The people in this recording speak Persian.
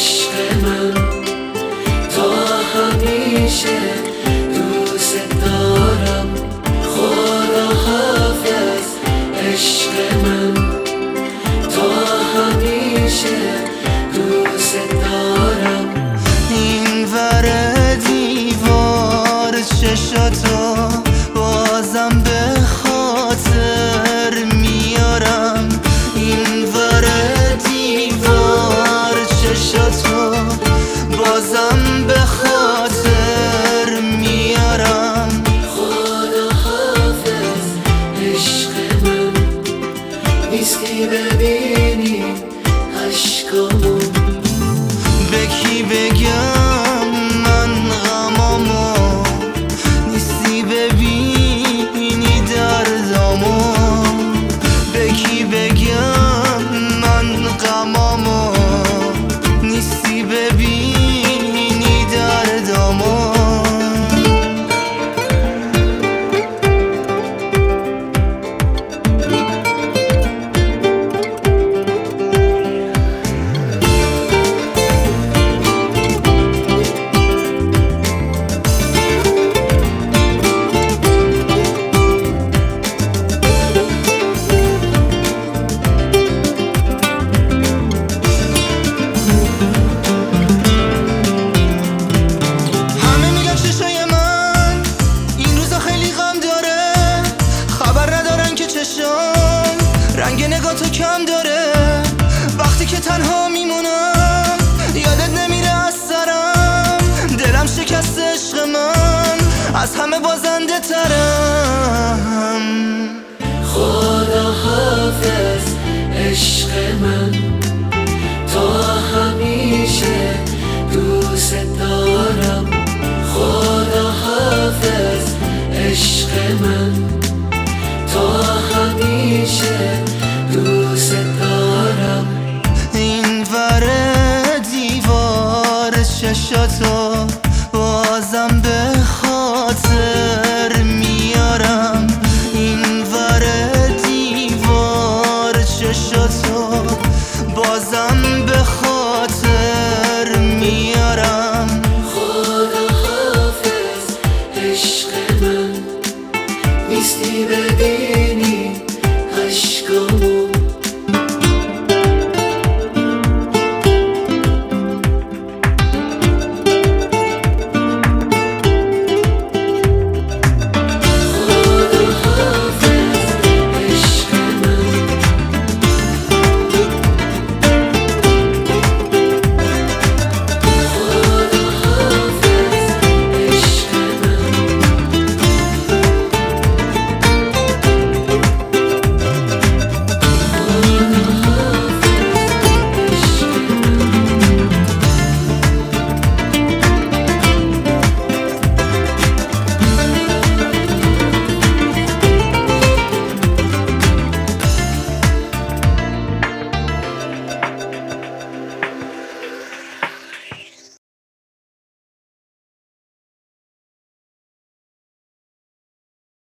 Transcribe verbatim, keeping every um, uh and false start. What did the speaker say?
عشق من، تا همیشه دوست دارم. خدا حافظ عشق من، تا همیشه دوست دارم. این ور دیوار چشاتو بازم به خاطر میارم. این ور دیوار چشاتو بازم به خاطر میارم. خدا حافظ عشق من، نیستی ببینی عشقامو. به کی بگم من غمامو، نیستی ببینی دردامو. به کی بگم من غمامو، نیستی ببینی دردامو. رنگ نگاه تو کم داره، وقتی که تنها میمونم یادت نمیره از سرم. دلم شکست عشق من، از همه بازنده ترم.